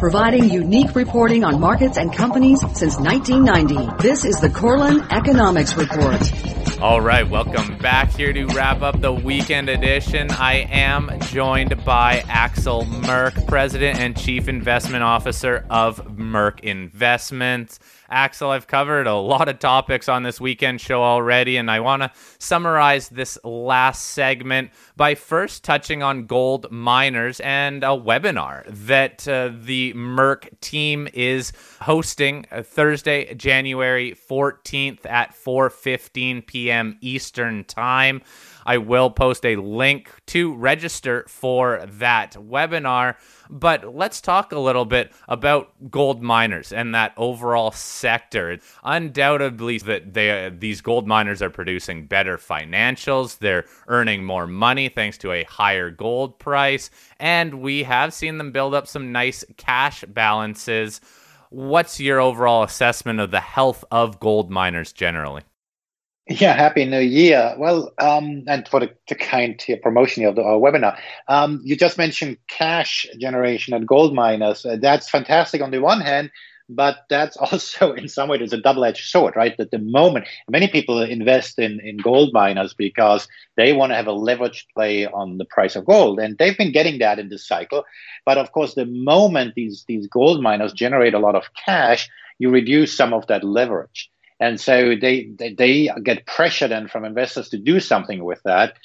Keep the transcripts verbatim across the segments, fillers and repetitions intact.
providing unique reporting on markets and companies since nineteen ninety. This is the Korelin Economics Report. All right, welcome back here to wrap up the weekend edition. I am joined by Axel Merk, President and Chief Investment Officer of Merk Investments. Axel, I've covered a lot of topics on this weekend show already, and I want to summarize this last segment by first touching on gold miners and a webinar that uh, the Merk team is hosting uh, Thursday, January fourteenth at four fifteen p.m. Eastern Time. I will post a link to register for that webinar, but let's talk a little bit about gold miners and that overall sector. Undoubtedly, that they, uh, these gold miners are producing better financials. They're earning more money thanks to a higher gold price, and we have seen them build up some nice cash balances. What's your overall assessment of the health of gold miners generally? Yeah, happy New Year. Well, um, and for the, the kind of promotion of the our webinar, um, you just mentioned cash generation and gold miners. Uh, that's fantastic on the one hand, but that's also in some way there's a double-edged sword, right? That the moment many people invest in, in gold miners because they want to have a leverage play on the price of gold, and they've been getting that in this cycle. But of course, the moment these these gold miners generate a lot of cash, you reduce some of that leverage. And so they, they they get pressure then from investors to do something with that,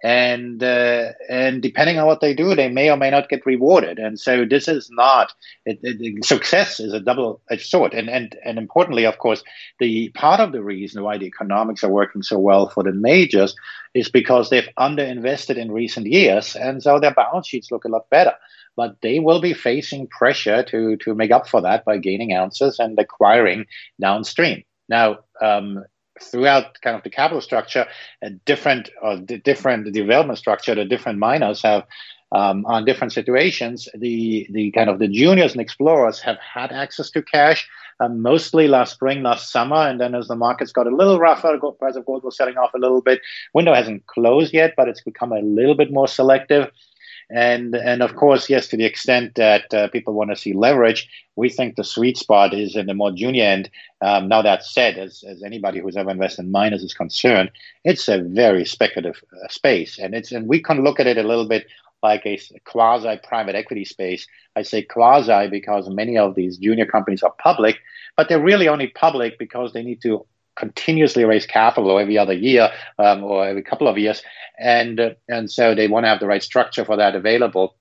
and uh, and depending on what they do, they may or may not get rewarded. And so this is not it, it, success is a double-edged sword. And and and importantly, of course, the part of the reason why the economics are working so well for the majors is because they've underinvested in recent years, and so their balance sheets look a lot better. But they will be facing pressure to to make up for that by gaining ounces and acquiring downstream. Now, um, throughout kind of the capital structure, a different or the different development structure, the different miners have um, on different situations. The the kind of the juniors and explorers have had access to cash, um, mostly last spring, last summer, and then as the markets got a little rougher, the gold price of gold was selling off a little bit. Window hasn't closed yet, but it's become a little bit more selective. And and of course, yes, to the extent that uh, people want to see leverage, we think the sweet spot is in the more junior end. Um, now that said, as, as anybody who's ever invested in miners is concerned, it's a very speculative uh, space, and it's and we can look at it a little bit like a quasi private equity space. I say quasi because many of these junior companies are public, but they're really only public because they need to continuously raise capital every other year um, or every couple of years, and uh, and so they want to have the right structure for that available.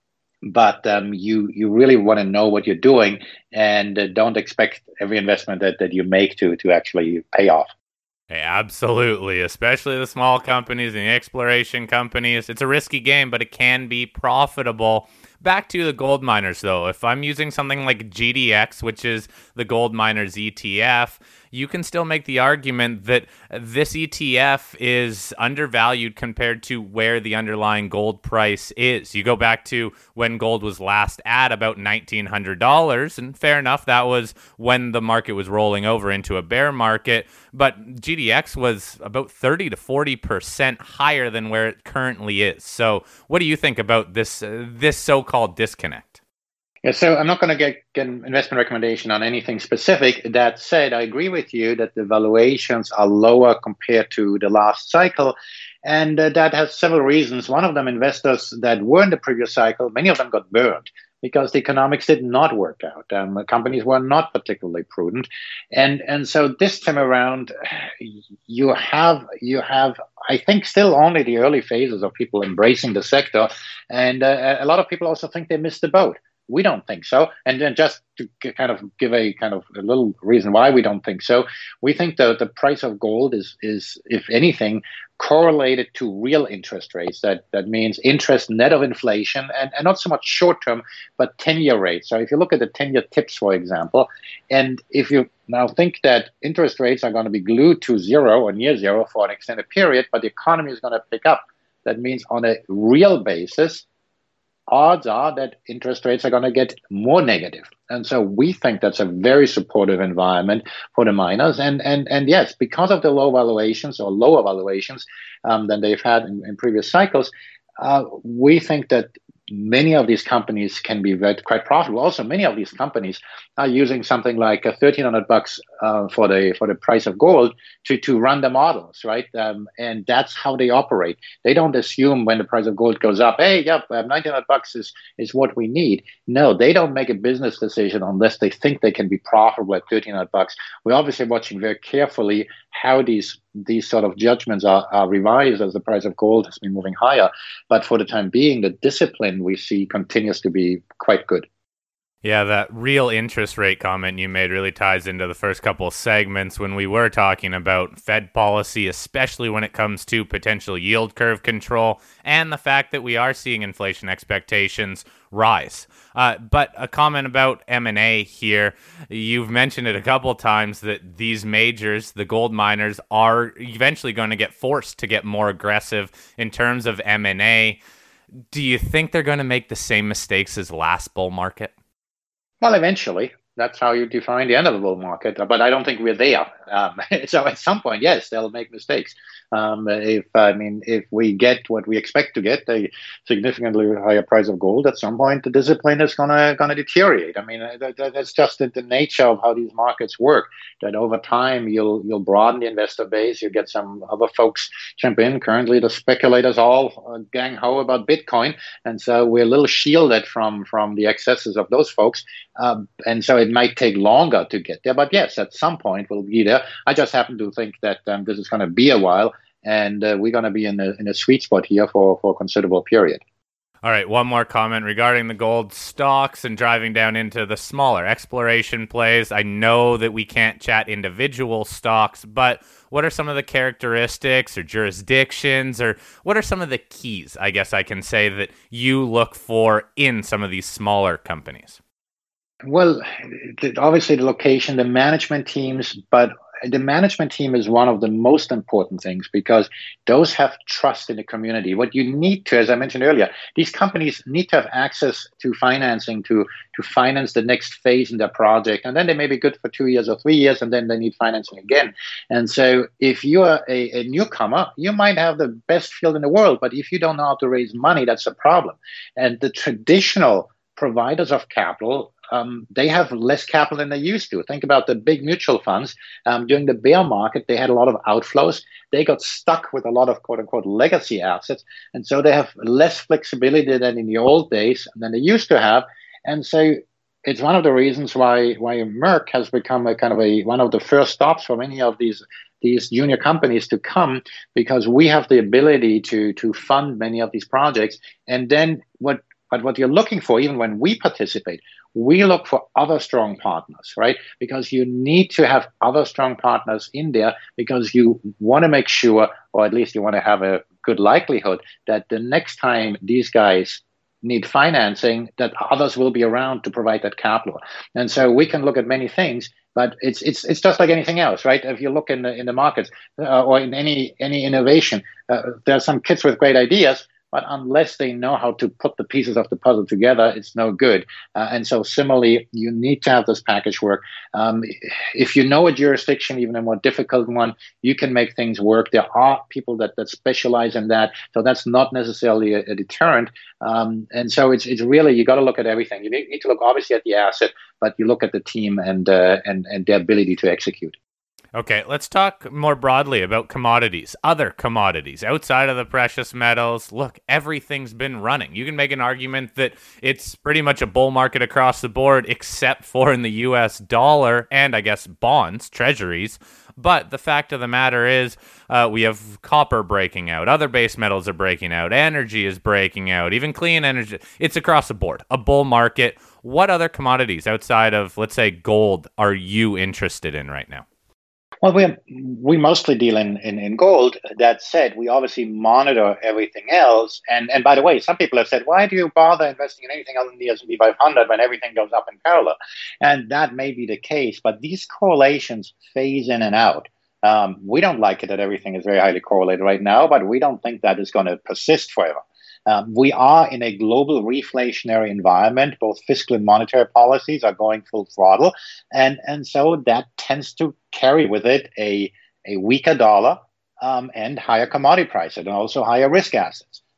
But um, you you really want to know what you're doing, and uh, don't expect every investment that, that you make to to actually pay off. Hey, absolutely, especially the small companies and the exploration companies. It's a risky game, but it can be profitable. Back to the gold miners, though. If I'm using something like G D X, which is the gold miners E T F, you can still make the argument that this E T F is undervalued compared to where the underlying gold price is. You go back to when gold was last at about nineteen hundred dollars, and fair enough, that was when the market was rolling over into a bear market, but G D X was about thirty to forty percent higher than where it currently is. So what do you think about this, uh, this so-called disconnect? Yeah, so I'm not going to get, get an investment recommendation on anything specific. That said, I agree with you that the valuations are lower compared to the last cycle. And uh, that has several reasons. One of them, investors that were in the previous cycle, many of them got burned because the economics did not work out. Um, companies were not particularly prudent. And and so this time around, you have, you have, I think, still only the early phases of people embracing the sector. And uh, a lot of people also think they missed the boat. We don't think so. And then just to kind of give a kind of a little reason why we don't think so, we think that the price of gold is, is if anything, correlated to real interest rates. That that means interest net of inflation, and, and not so much short-term, but ten-year rates. So if you look at the ten-year tips, for example, and if you now think that interest rates are going to be glued to zero or near zero for an extended period, but the economy is going to pick up, that means on a real basis, odds are that interest rates are going to get more negative. And so we think that's a very supportive environment for the miners. And and and yes, because of the low valuations or lower valuations um, than they've had in, in previous cycles, uh, we think that many of these companies can be very, quite profitable. Also, many of these companies are using something like uh, thirteen hundred bucks uh, for the for the price of gold to to run the models, right? Um, and that's how they operate. They don't assume when the price of gold goes up, hey, yep, uh, nineteen hundred bucks is is what we need. No, they don't make a business decision unless they think they can be profitable at thirteen hundred bucks. We're obviously watching very carefully how these these sort of judgments are, are revised as the price of gold has been moving higher. But for the time being, the discipline we see continues to be quite good. Yeah, that real interest rate comment you made really ties into the first couple of segments when we were talking about Fed policy, especially when it comes to potential yield curve control and the fact that we are seeing inflation expectations rise. Uh, but a comment about M and A here. You've mentioned it a couple of times that these majors, the gold miners, are eventually going to get forced to get more aggressive in terms of M and A. Do you think they're going to make the same mistakes as last bull market? Well, eventually. That's how you define the end of the bull market. But I don't think we're there. Um, so at some point, yes, they'll make mistakes. Um, if I mean, if we get what we expect to get, a significantly higher price of gold, at some point the discipline is gonna gonna deteriorate. I mean, that, that's just the, the nature of how these markets work. That over time you'll you'll broaden the investor base. You get some other folks jump in. Currently, the speculators all uh, gang ho about Bitcoin, and so we're a little shielded from from the excesses of those folks. Um, and so it might take longer to get there, but yes, at some point we'll be there. I just happen to think that um, this is going to be a while, and uh, we're going to be in a, in a sweet spot here for, for a considerable period. All right, one more comment regarding the gold stocks and driving down into the smaller exploration plays. I know that we can't chat individual stocks, but what are some of the characteristics or jurisdictions, or what are some of the keys, I guess I can say, that you look for in some of these smaller companies? Well, obviously the location, the management teams, but the management team is one of the most important things because those have trust in the community. What you need to, as I mentioned earlier, these companies need to have access to financing to, to finance the next phase in their project. And then they may be good for two years or three years, and then they need financing again. And so if you're a, a newcomer, you might have the best field in the world, but if you don't know how to raise money, that's a problem. And the traditional providers of capital, Um, they have less capital than they used to. Think about the big mutual funds. Um, during the bear market, they had a lot of outflows. They got stuck with a lot of quote unquote legacy assets. And so they have less flexibility than in the old days than they used to have. And so it's one of the reasons why why Merck has become a kind of a one of the first stops for many of these these junior companies to come, because we have the ability to to fund many of these projects. And then what But what you're looking for, even when we participate, we look for other strong partners, right? Because you need to have other strong partners in there because you want to make sure, or at least you want to have a good likelihood that the next time these guys need financing, that others will be around to provide that capital. And so we can look at many things, but it's it's it's just like anything else, right? If you look in the in the markets uh, or in any any innovation, uh, there are some kids with great ideas, but unless they know how to put the pieces of the puzzle together, it's no good. Uh, and so similarly, you need to have this package work. Um, if you know a jurisdiction, even a more difficult one, you can make things work. There are people that, that specialize in that. So that's not necessarily a, a deterrent. Um, and so it's it's really, you got to look at everything. You need, need to look obviously at the asset, but you look at the team and uh, and, and their ability to execute. Okay, let's talk more broadly about commodities, other commodities outside of the precious metals. Look, everything's been running. You can make an argument that it's pretty much a bull market across the board, except for in the U S dollar and, I guess, bonds, treasuries. But the fact of the matter is uh, we have copper breaking out. Other base metals are breaking out. Energy is breaking out. Even clean energy. It's across the board. A bull market. What other commodities outside of, let's say, gold are you interested in right now? Well, we we mostly deal in, in, in gold. That said, we obviously monitor everything else. And and by the way, some people have said, why do you bother investing in anything other than the S and P five hundred when everything goes up in parallel? And that may be the case, but these correlations phase in and out. Um, we don't like it that everything is very highly correlated right now, but we don't think that is going to persist forever. Um, we are in a global reflationary environment. Both fiscal and monetary policies are going full throttle. And, and so that tends to carry with it a, a weaker dollar um, and higher commodity prices and also higher risk assets.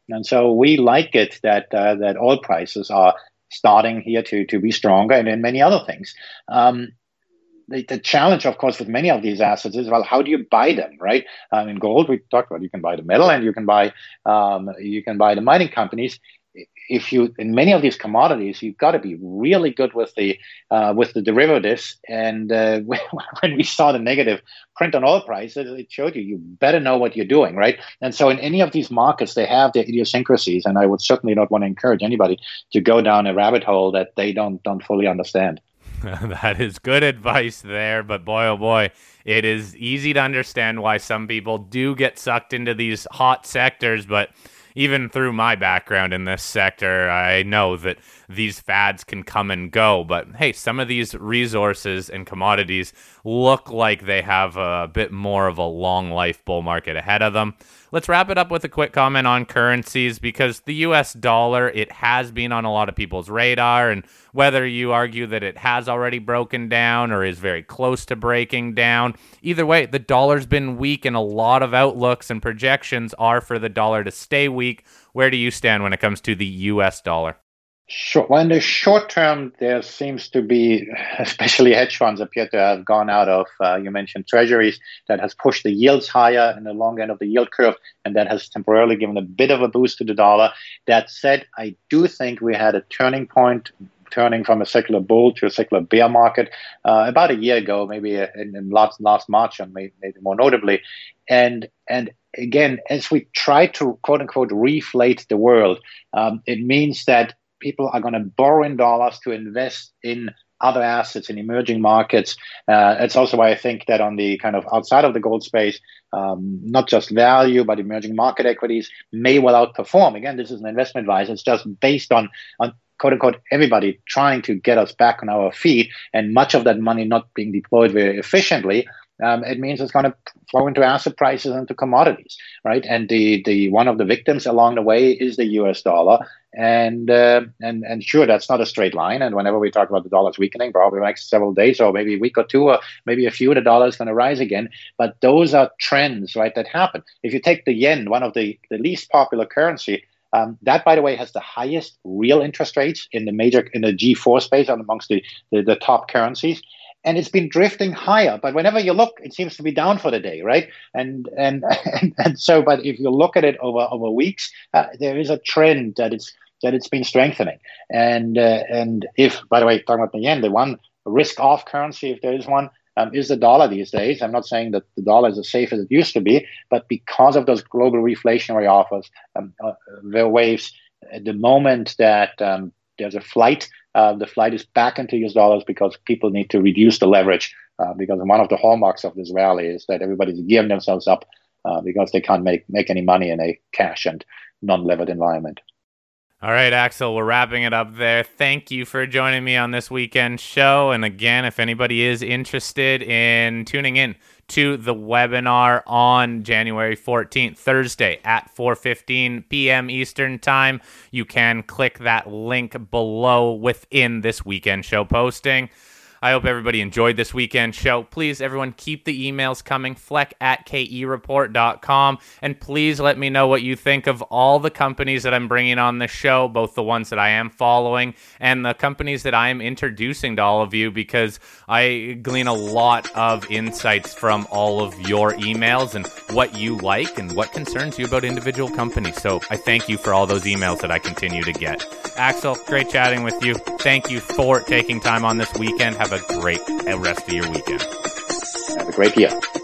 And so we like it that uh, that oil prices are starting here to to be stronger, and in many other things. Um, the, the challenge, of course, with many of these assets is, well, how do you buy them, right? Um, in gold, we talked about you can buy the metal and you can buy um, you can buy the mining companies. If you in many of these commodities, you've got to be really good with the uh, with the derivatives. And uh, when we saw the negative print on oil prices, it showed you you better know what you're doing, right? And so in any of these markets, they have their idiosyncrasies, and I would certainly not want to encourage anybody to go down a rabbit hole that they don't don't fully understand. That is good advice there, but boy, oh boy, it is easy to understand why some people do get sucked into these hot sectors, but even through my background in this sector, I know that these fads can come and go. But hey, some of these resources and commodities look like they have a bit more of a long life bull market ahead of them. Let's wrap it up with a quick comment on currencies, because the U S dollar, it has been on a lot of people's radar, and whether you argue that it has already broken down or is very close to breaking down, either way, the dollar's been weak, and a lot of outlooks and projections are for the dollar to stay weak. Where do you stand when it comes to the U S dollar? Sure. Well, in the short term, there seems to be, especially hedge funds appear to have gone out of, uh, you mentioned treasuries, that has pushed the yields higher in the long end of the yield curve, and that has temporarily given a bit of a boost to the dollar. That said, I do think we had a turning point, turning from a secular bull to a secular bear market uh, about a year ago, maybe in, in last, last March, and maybe, maybe more notably. And and again, as we try to, quote unquote, reflate the world, um, it means that people are going to borrow in dollars to invest in other assets in emerging markets. Uh, it's also why I think that on the kind of outside of the gold space, um, not just value, but emerging market equities may well outperform. Again, this is an investment advice. It's just based on, on quote unquote, everybody trying to get us back on our feet, and much of that money not being deployed very efficiently. Um, it means it's going to flow into asset prices and to commodities, right? And the the one of the victims along the way is the U S dollar, and uh, and and sure, that's not a straight line. And whenever we talk about the dollar's weakening, probably the next several days or maybe a week or two, or maybe a few, the dollar is going to rise again. But those are trends, right, that happen. If you take the yen, one of the the least popular currency. Um, that, by the way, has the highest real interest rates in the major in the G four space and amongst the, the, the top currencies. And it's been drifting higher, but whenever you look, it seems to be down for the day, right? And and and, and so, but if you look at it over over weeks, uh, there is a trend that it's that it's been strengthening. And uh, and if, by the way, talking about the yen, the one risk-off currency, if there is one, um, is the dollar these days. I'm not saying that the dollar is as safe as it used to be, but because of those global reflationary offers, um, uh, the waves, at the moment that um, there's a flight. Uh, the flight is back into U S dollars because people need to reduce the leverage. Uh, because one of the hallmarks of this rally is that everybody's gearing themselves up uh, because they can't make, make any money in a cash and non-levered environment. All right, Axel, we're wrapping it up there. Thank you for joining me on this weekend show. And again, if anybody is interested in tuning in to the webinar on January fourteenth, Thursday at four fifteen p.m. Eastern Time, you can click that link below within this weekend show posting. I hope everybody enjoyed this weekend show. Please, everyone, keep the emails coming, fleck at K E report dot com. And please let me know what you think of all the companies that I'm bringing on the show, both the ones that I am following and the companies that I am introducing to all of you, because I glean a lot of insights from all of your emails and what you like and what concerns you about individual companies. So I thank you for all those emails that I continue to get. Axel, great chatting with you. Thank you for taking time on this weekend. Have a great rest of your weekend. Have a great year.